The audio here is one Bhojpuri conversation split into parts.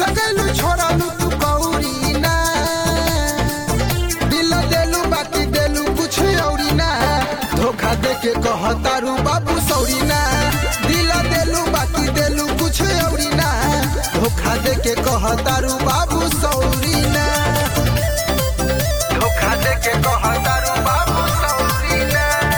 सगलू छोड़लू तू कौरी ना, दिल देलू बाकी देलू कुछ औरी ना, धोखा दे के कहतारू बाबू सौरी ना, दिल देलू बाकी देलू कुछ औरी ना, धोखा दे के कहतारू बाबू सौरी ना, धोखा दे के कहतारू बाबू सौरी ना।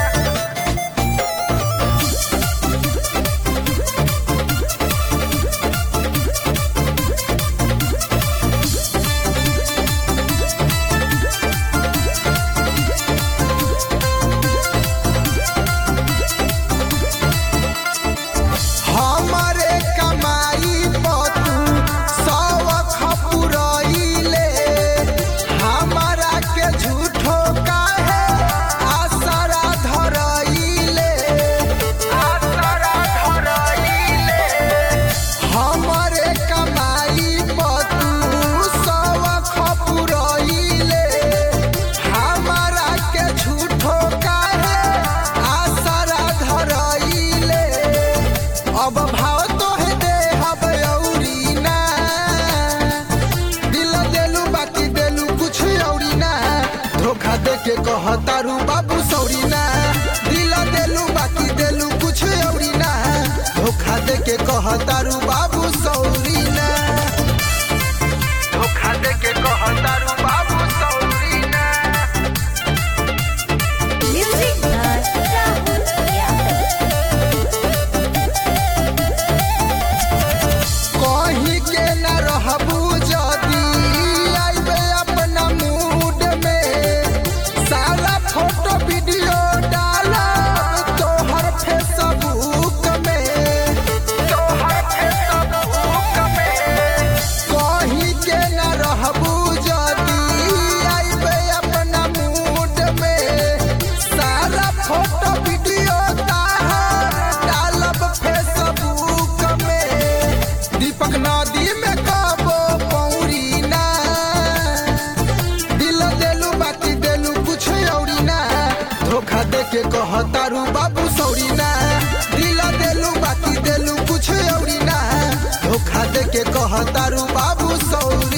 हमारे कमाई पतू सौख पुरइले, हमारा के झूठो काहे आसरा धरइले, आसरा धरइले। हमारे कमाई पतू सौख पुरइले, हमारा के झूठो काहे आसरा धरइले। अब भाव तोहे दे हब औरी ना, दिल देलू बाकी देलू कुछ औरी ना, धोखा दे के कहतारू बाबू सौरी ना, दिल देलू बाकी देलू कुछ औरी ना, धोखा दे के कहतारू बाबू सौरी ना, धोखा दे के कहतारू बाबू सौरी ना। Music by Rahul Yadav. कहीं के न रहबू जदी आइबे अपना मूड में, सारा फोटो वीडियो डालब तोहर फेसबुक में, तोहर फेसबुक में। कहीं के न रहबू जदी आइबे अपना मूड में, सारा फोटो वीडियो डालब फेसबुक में। दीपक नदी में कबो पौरी ना, दिल देलू बाकी देलू कुछ औरी ना, धोखा दे के कहतारू बाबू सौरी ना, दिल देलू बाकी देलू कुछ औरी ना, धोखा दे के कहतारू बाबू सौरी।